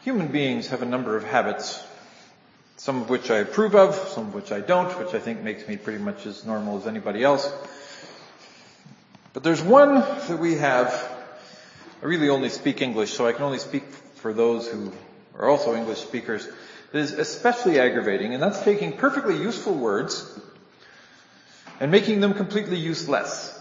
Human beings have a number of habits, some of which I approve of, some of which I don't, which I think makes me pretty much as normal as anybody else. But there's one that we have. I really only speak English, so I can only speak for those who are also English speakers. It is especially aggravating, and that's taking perfectly useful words and making them completely useless.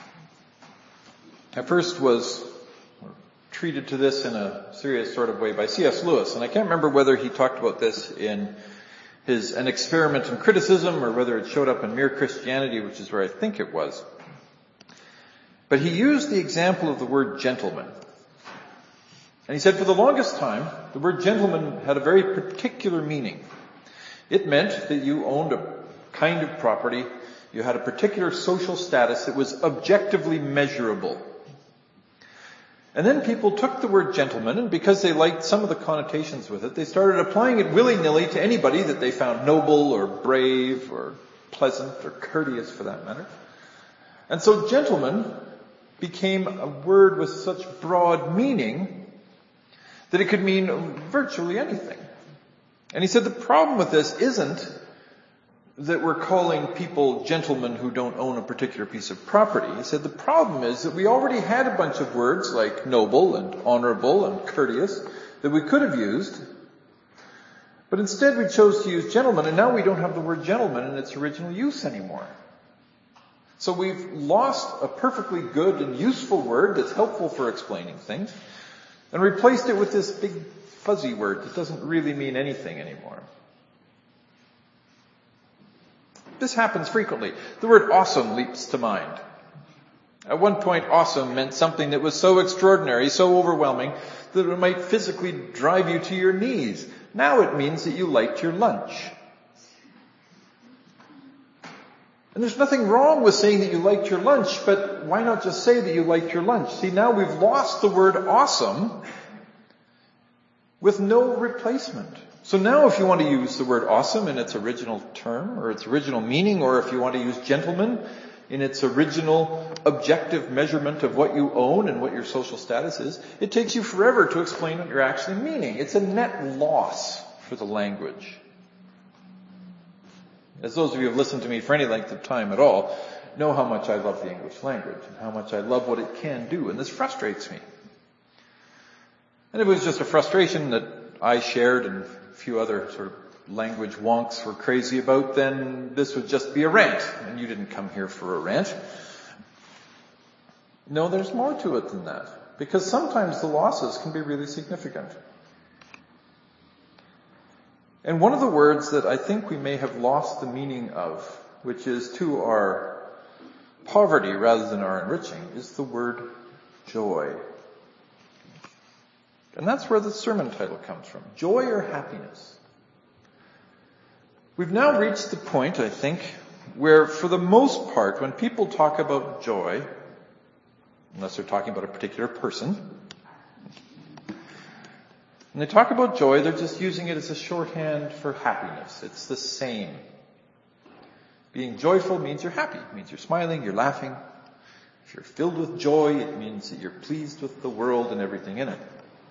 I first was treated to this in a serious sort of way by C.S. Lewis, and I can't remember whether he talked about this in his An Experiment in Criticism or whether it showed up in Mere Christianity, which is where I think it was. But he used the example of the word gentleman. And he said for the longest time, the word gentleman had a very particular meaning. It meant that you owned a kind of property, you had a particular social status that was objectively measurable. And then people took the word gentleman, and because they liked some of the connotations with it, they started applying it willy-nilly to anybody that they found noble or brave or pleasant or courteous for that matter. And so gentleman became a word with such broad meaning that it could mean virtually anything. And he said the problem with this isn't that we're calling people gentlemen who don't own a particular piece of property. He said the problem is that we already had a bunch of words like noble and honorable and courteous that we could have used, but instead we chose to use gentleman, and now we don't have the word gentleman in its original use anymore. So we've lost a perfectly good and useful word that's helpful for explaining things and replaced it with this big fuzzy word that doesn't really mean anything anymore. This happens frequently. The word awesome leaps to mind. At one point, awesome meant something that was so extraordinary, so overwhelming, that it might physically drive you to your knees. Now it means that you liked your lunch. And there's nothing wrong with saying that you liked your lunch, but why not just say that you liked your lunch? See, now we've lost the word awesome with no replacement. So now if you want to use the word awesome in its original term or its original meaning, or if you want to use gentleman in its original objective measurement of what you own and what your social status is, it takes you forever to explain what you're actually meaning. It's a net loss for the language. As those of you who have listened to me for any length of time at all know how much I love the English language and how much I love what it can do, and this frustrates me. And it was just a frustration that I shared and a few other sort of language wonks were crazy about, then this would just be a rant. And you didn't come here for a rant. No, there's more to it than that. Because sometimes the losses can be really significant. And one of the words that I think we may have lost the meaning of, which is to our poverty rather than our enriching, is the word joy. And that's where the sermon title comes from. Joy or happiness? We've now reached the point, I think, where for the most part, when people talk about joy, unless they're talking about a particular person, when they talk about joy, they're just using it as a shorthand for happiness. It's the same. Being joyful means you're happy. It means you're smiling, you're laughing. If you're filled with joy, it means that you're pleased with the world and everything in it.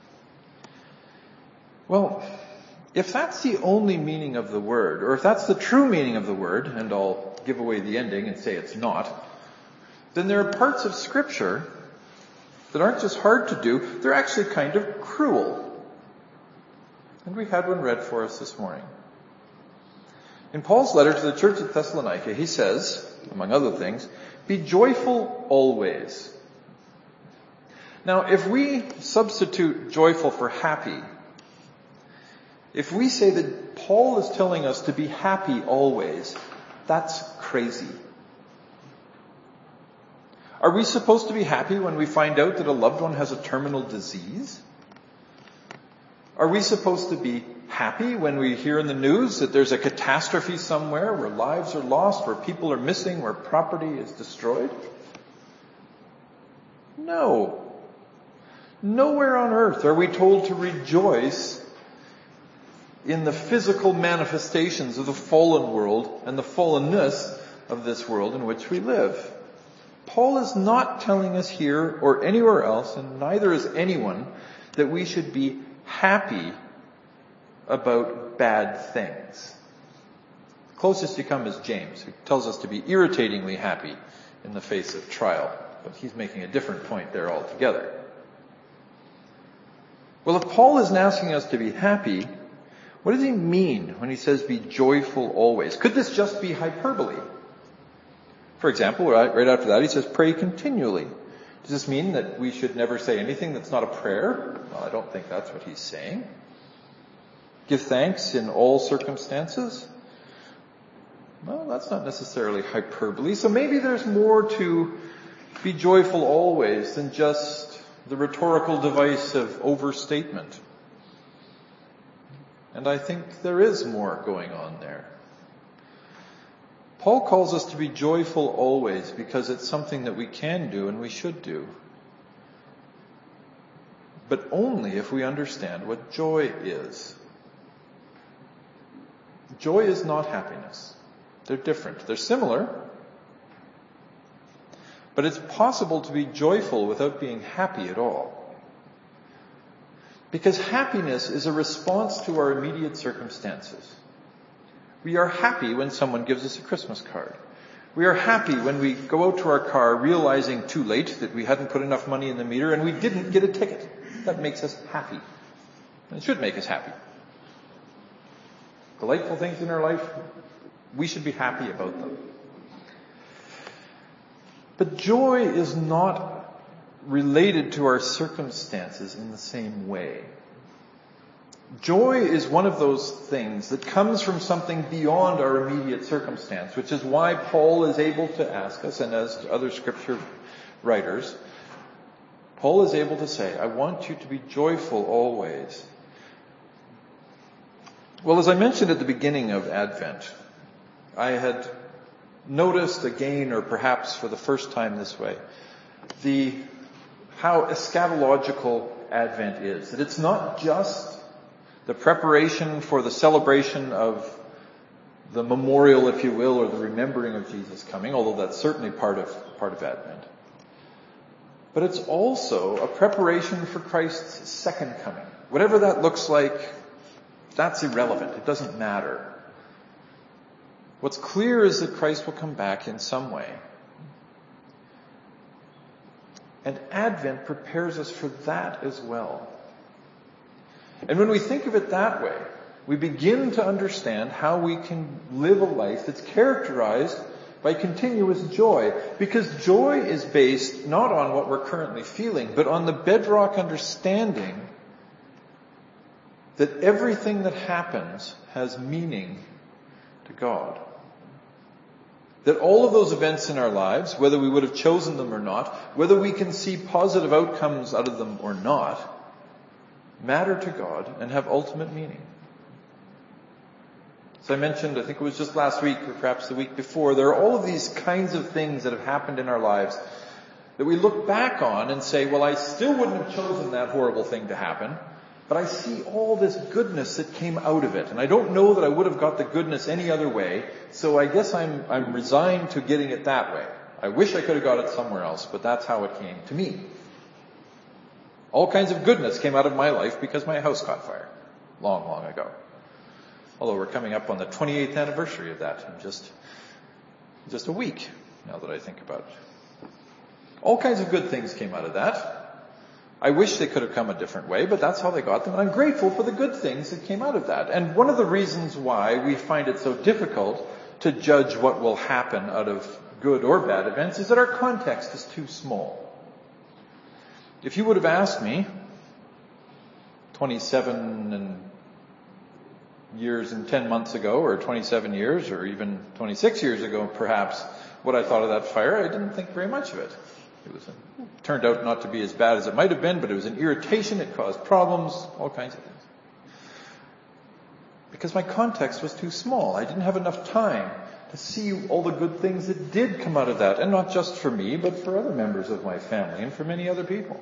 Well, if that's the only meaning of the word, or if that's the true meaning of the word, and I'll give away the ending and say it's not, then there are parts of Scripture that aren't just hard to do, they're actually kind of cruel. And we had one read for us this morning. In Paul's letter to the church at Thessalonica, he says, among other things, be joyful always. Now, if we substitute joyful for happy, if we say that Paul is telling us to be happy always, that's crazy. Are we supposed to be happy when we find out that a loved one has a terminal disease? Are we supposed to be happy when we hear in the news that there's a catastrophe somewhere where lives are lost, where people are missing, where property is destroyed? No. Nowhere on earth are we told to rejoice in the physical manifestations of the fallen world and the fallenness of this world in which we live. Paul is not telling us here or anywhere else, and neither is anyone, that we should be happy about bad things. The closest you come is James, who tells us to be irritatingly happy in the face of trial. But he's making a different point there altogether. Well, if Paul isn't asking us to be happy, what does he mean when he says be joyful always? Could this just be hyperbole? For example, right after that, he says pray continually. Does this mean that we should never say anything that's not a prayer? Well, I don't think that's what he's saying. Give thanks in all circumstances? Well, that's not necessarily hyperbole. So maybe there's more to be joyful always than just the rhetorical device of overstatement. And I think there is more going on there. Paul calls us to be joyful always because it's something that we can do and we should do. But only if we understand what joy is. Joy is not happiness. They're different. They're similar. But it's possible to be joyful without being happy at all. Because happiness is a response to our immediate circumstances. We are happy when someone gives us a Christmas card. We are happy when we go out to our car realizing too late that we hadn't put enough money in the meter and we didn't get a ticket. That makes us happy. And it should make us happy. Delightful things in our life, we should be happy about them. But joy is not related to our circumstances in the same way. Joy is one of those things that comes from something beyond our immediate circumstance, which is why Paul is able to ask us, and as other scripture writers, Paul is able to say, I want you to be joyful always. Well, as I mentioned at the beginning of Advent, I had noticed again, or perhaps for the first time this way, how eschatological Advent is. That it's not just the preparation for the celebration of the memorial, if you will, or the remembering of Jesus coming, although that's certainly part of Advent. But it's also a preparation for Christ's second coming. Whatever that looks like, that's irrelevant. It doesn't matter. What's clear is that Christ will come back in some way. And Advent prepares us for that as well. And when we think of it that way, we begin to understand how we can live a life that's characterized by continuous joy. Because joy is based not on what we're currently feeling, but on the bedrock understanding that everything that happens has meaning to God. That all of those events in our lives, whether we would have chosen them or not, whether we can see positive outcomes out of them or not, matter to God and have ultimate meaning. As I mentioned, I think it was just last week or perhaps the week before, there are all of these kinds of things that have happened in our lives that we look back on and say, well, I still wouldn't have chosen that horrible thing to happen, but I see all this goodness that came out of it. And I don't know that I would have got the goodness any other way, so I guess I'm resigned to getting it that way. I wish I could have got it somewhere else, but that's how it came to me. All kinds of goodness came out of my life because my house caught fire long, long ago. Although we're coming up on the 28th anniversary of that in just a week, now that I think about it. All kinds of good things came out of that. I wish they could have come a different way, but that's how they got them. And I'm grateful for the good things that came out of that. And one of the reasons why we find it so difficult to judge what will happen out of good or bad events is that our context is too small. If you would have asked me 27 years and 10 months ago, or 27 years, or even 26 years ago perhaps, what I thought of that fire, I didn't think very much of it. It turned out not to be as bad as it might have been, but it was an irritation, it caused problems, all kinds of things. Because my context was too small. I didn't have enough time to see all the good things that did come out of that, and not just for me, but for other members of my family and for many other people.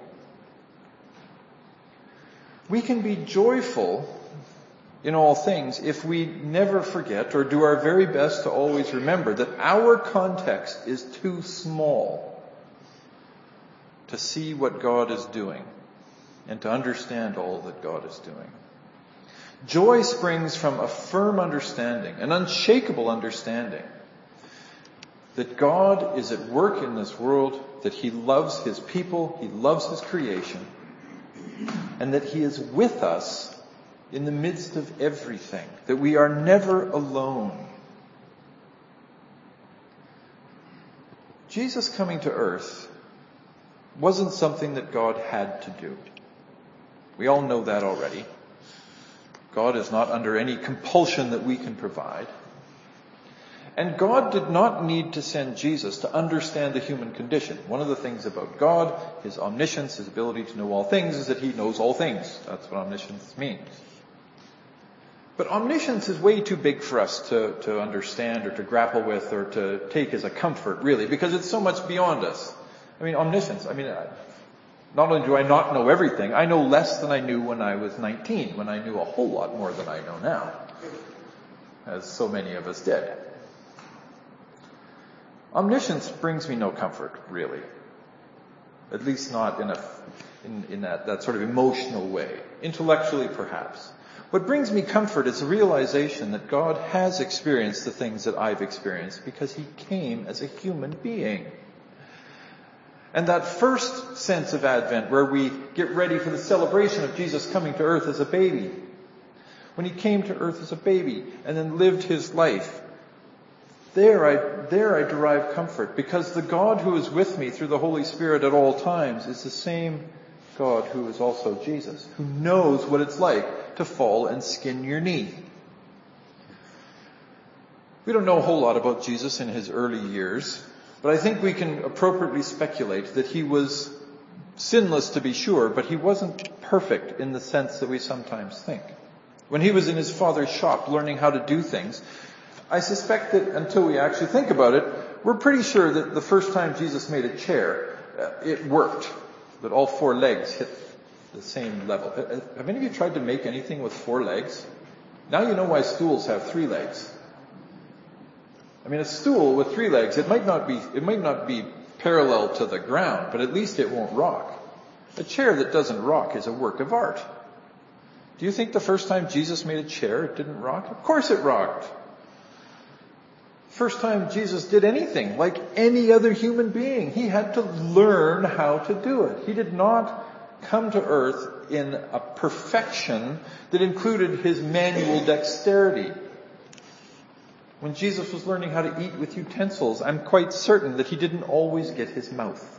We can be joyful in all things if we never forget or do our very best to always remember that our context is too small to see what God is doing and to understand all that God is doing. Joy springs from a firm understanding, an unshakable understanding that God is at work in this world, that He loves His people, He loves His creation, and that He is with us in the midst of everything, that we are never alone. Jesus coming to earth wasn't something that God had to do. We all know that already. God is not under any compulsion that we can provide. And God did not need to send Jesus to understand the human condition. One of the things about God, His omniscience, His ability to know all things, is that He knows all things. That's what omniscience means. But omniscience is way too big for us to understand or to grapple with or to take as a comfort, really, because it's so much beyond us. I mean, omniscience, not only do I not know everything, I know less than I knew when I was 19, when I knew a whole lot more than I know now, as so many of us did. Omniscience brings me no comfort, really. At least not in that sort of emotional way. Intellectually, perhaps. What brings me comfort is the realization that God has experienced the things that I've experienced because He came as a human being. And that first sense of Advent, where we get ready for the celebration of Jesus coming to earth as a baby, when He came to earth as a baby and then lived His life, there I derive comfort, because the God who is with me through the Holy Spirit at all times is the same God who is also Jesus, who knows what it's like to fall and skin your knee. We don't know a whole lot about Jesus in His early years, but I think we can appropriately speculate that He was sinless, to be sure, but He wasn't perfect in the sense that we sometimes think. When He was in His Father's shop learning how to do things, I suspect that until we actually think about it, we're pretty sure that the first time Jesus made a chair, it worked. That all four legs hit the same level. Have any of you tried to make anything with four legs? Now you know why stools have 3 legs. A stool with 3 legs, it might not be parallel to the ground, but at least it won't rock. A chair that doesn't rock is a work of art. Do you think the first time Jesus made a chair, it didn't rock? Of course it rocked. First time Jesus did anything, like any other human being, He had to learn how to do it. He did not come to earth in a perfection that included His manual dexterity. When Jesus was learning how to eat with utensils, I'm quite certain that He didn't always get His mouth.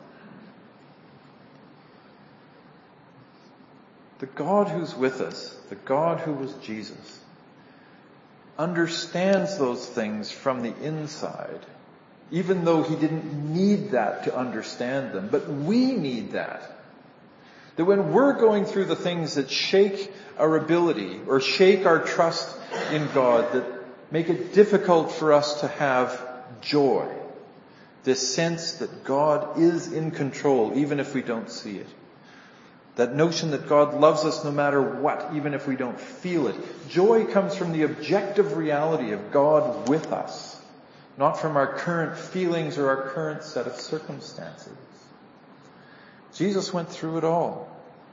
The God who's with us, the God who was Jesus, understands those things from the inside, even though He didn't need that to understand them. But we need that. That when we're going through the things that shake our ability or shake our trust in God, that make it difficult for us to have joy, this sense that God is in control even if we don't see it. That notion that God loves us no matter what, even if we don't feel it. Joy comes from the objective reality of God with us, not from our current feelings or our current set of circumstances. Jesus went through it all.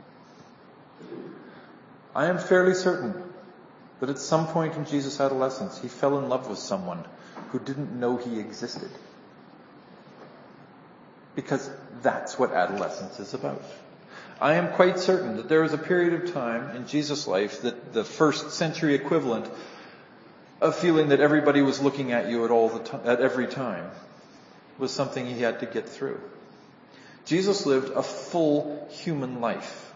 I am fairly certain that at some point in Jesus' adolescence, He fell in love with someone who didn't know He existed. Because that's what adolescence is about. I am quite certain that there was a period of time in Jesus' life, that the first century equivalent of feeling that everybody was looking at you at every time, was something He had to get through. Jesus lived a full human life.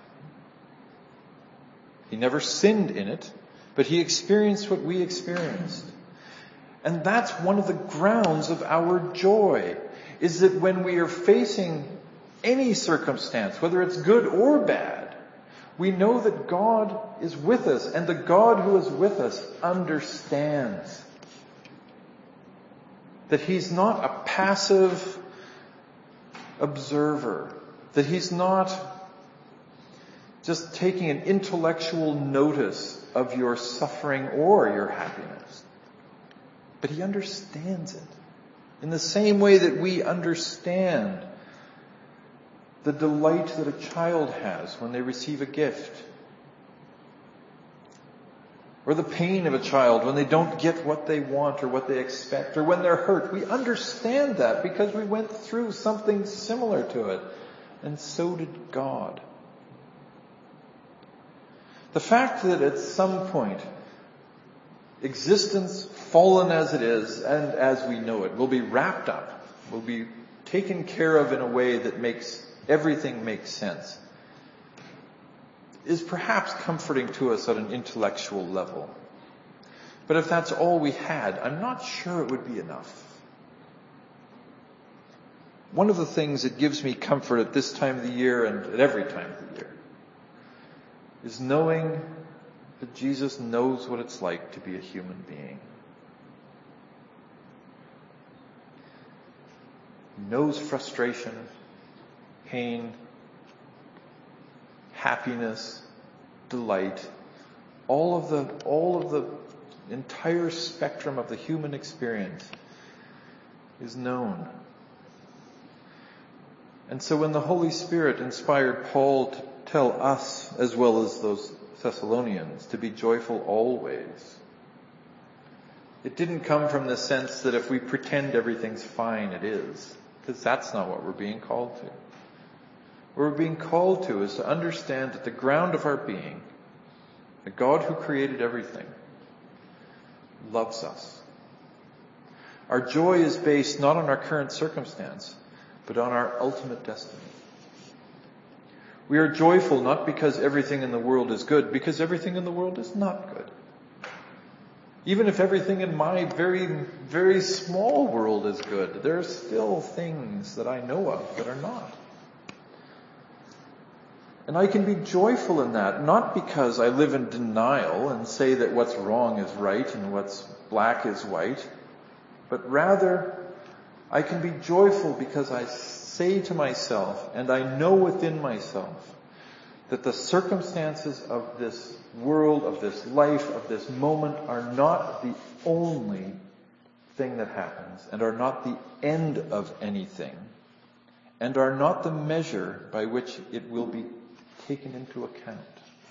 He never sinned in it, but He experienced what we experienced. And that's one of the grounds of our joy, is that when we are facing any circumstance, whether it's good or bad, we know that God is with us, and the God who is with us understands. That He's not a passive observer, that He's not just taking an intellectual notice of your suffering or your happiness, but He understands it in the same way that we understand the delight that a child has when they receive a gift, or the pain of a child when they don't get what they want or what they expect, or when they're hurt. We understand that because we went through something similar to it, and so did God. The fact that at some point, existence, fallen as it is, and as we know it, will be wrapped up, will be taken care of in a way that makes everything make sense, is perhaps comforting to us at an intellectual level. But if that's all we had, I'm not sure it would be enough. One of the things that gives me comfort at this time of the year and at every time of the year is knowing that Jesus knows what it's like to be a human being. He knows frustration, pain, happiness, delight, all of the entire spectrum of the human experience is known. And so when the Holy Spirit inspired Paul to tell us, as well as those Thessalonians, to be joyful always, it didn't come from the sense that if we pretend everything's fine, it is. Because that's not what we're being called to. What we're being called to is to understand that the ground of our being, the God who created everything, loves us. Our joy is based not on our current circumstance, but on our ultimate destiny. We are joyful not because everything in the world is good, because everything in the world is not good. Even if everything in my very, very small world is good, there are still things that I know of that are not. And I can be joyful in that, not because I live in denial and say that what's wrong is right and what's black is white, but rather I can be joyful because I say to myself, and I know within myself, that the circumstances of this world, of this life, of this moment are not the only thing that happens, and are not the end of anything, and are not the measure by which it will be taken into account.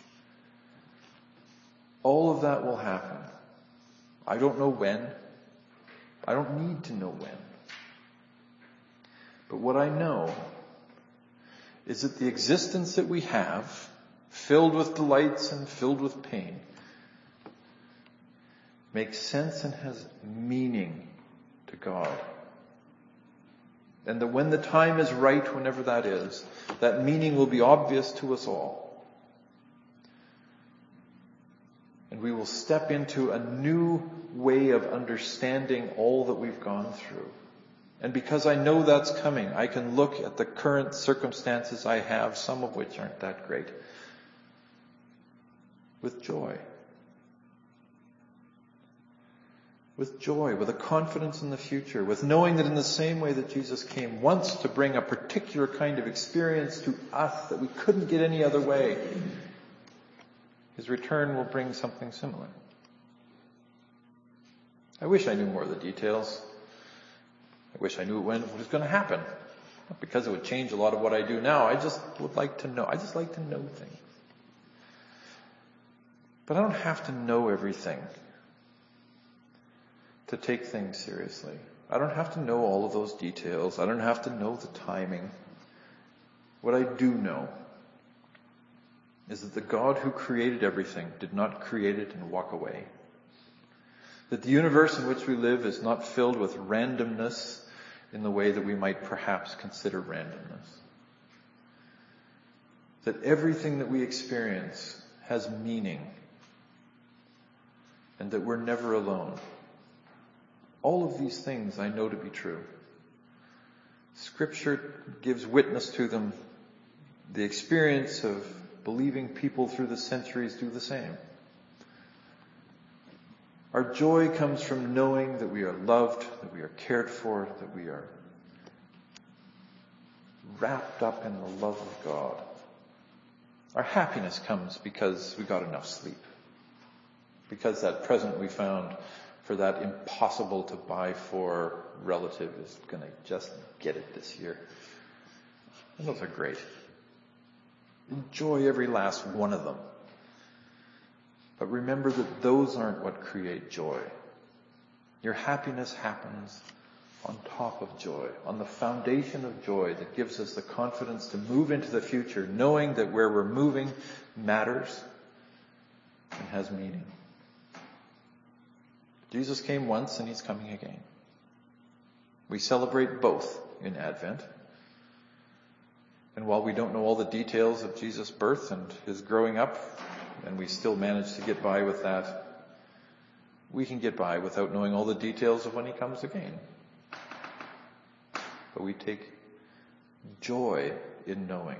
All of that will happen. I don't know when. I don't need to know when. But what I know is that the existence that we have, filled with delights and filled with pain, makes sense and has meaning to God. And that when the time is right, whenever that is, that meaning will be obvious to us all. And we will step into a new way of understanding all that we've gone through. And because I know that's coming, I can look at the current circumstances I have, some of which aren't that great, with joy. With joy, with a confidence in the future, with knowing that in the same way that Jesus came once to bring a particular kind of experience to us that we couldn't get any other way, His return will bring something similar. I wish I knew more of the details. I wish I knew when it was going to happen. Not because it would change a lot of what I do now. I just would like to know. I just like to know things. But I don't have to know everything to take things seriously. I don't have to know all of those details. I don't have to know the timing. What I do know is that the God who created everything did not create it and walk away. That the universe in which we live is not filled with randomness in the way that we might perhaps consider randomness. That everything that we experience has meaning, and that we're never alone. All of these things I know to be true. Scripture gives witness to them. The experience of believing people through the centuries do the same. Our joy comes from knowing that we are loved, that we are cared for, that we are wrapped up in the love of God. Our happiness comes because we got enough sleep. Because that present we found for that impossible to buy for relative is going to just get it this year. And those are great. Enjoy every last one of them. But remember that those aren't what create joy. Your happiness happens on top of joy, on the foundation of joy that gives us the confidence to move into the future, knowing that where we're moving matters and has meaning. Jesus came once and he's coming again. We celebrate both in Advent. And while we don't know all the details of Jesus' birth and his growing up, and we still manage to get by with that, we can get by without knowing all the details of when he comes again. But we take joy in knowing.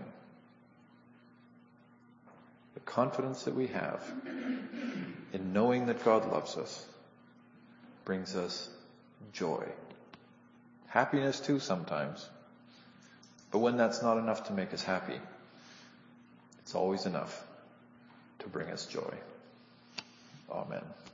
The confidence that we have in knowing that God loves us brings us joy. Happiness too sometimes. But when that's not enough to make us happy, it's always enough to bring us joy. Amen.